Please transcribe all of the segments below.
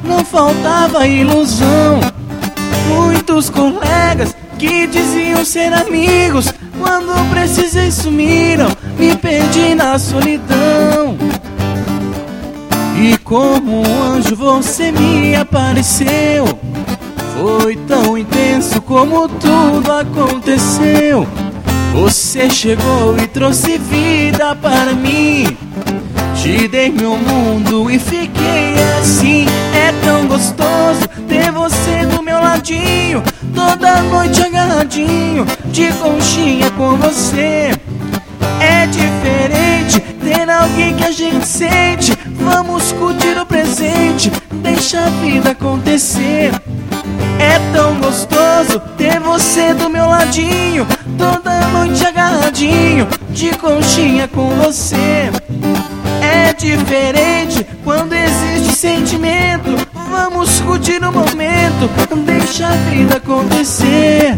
não faltava ilusão. Muitos colegas que diziam ser amigos, quando precisei sumiram, me perdi na solidão. E como um anjo você me apareceu, foi tão intenso como tudo aconteceu. Você chegou e trouxe vida para mim, te dei meu mundo e fiquei assim. É tão gostoso ter você do meu ladinho, toda noite agarradinho, de conchinha com você. É diferente ter alguém que a gente sente, vamos curtir o presente, deixa a vida acontecer. É tão gostoso ter você do meu ladinho, toda noite agarradinho, de conchinha com você. É diferente quando existe sentimento, vamos curtir o momento, deixa a vida acontecer.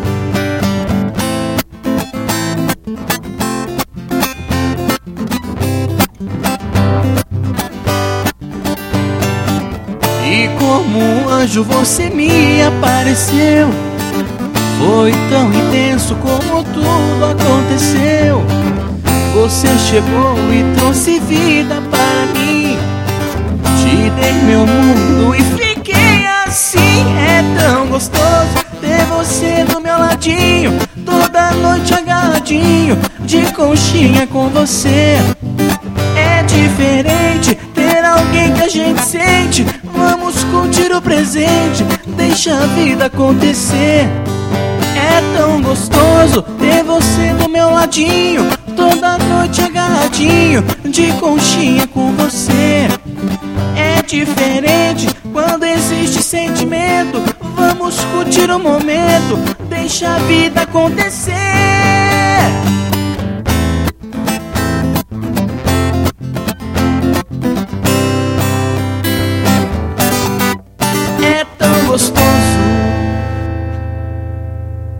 E como um anjo você me apareceu, foi tão intenso como tudo aconteceu. Você chegou e trouxe vida para mim, te dei meu mundo e fiquei assim. É tão gostoso ter você do meu ladinho, toda noite agarradinho, de conchinha com você. É diferente ter alguém que a gente sente, vamos curtir o presente, deixa a vida acontecer. É tão gostoso ter você do meu ladinho, toda noite agarradinho, de conchinha com você. É diferente quando existe sentimento, vamos curtir o momento, deixa a vida acontecer.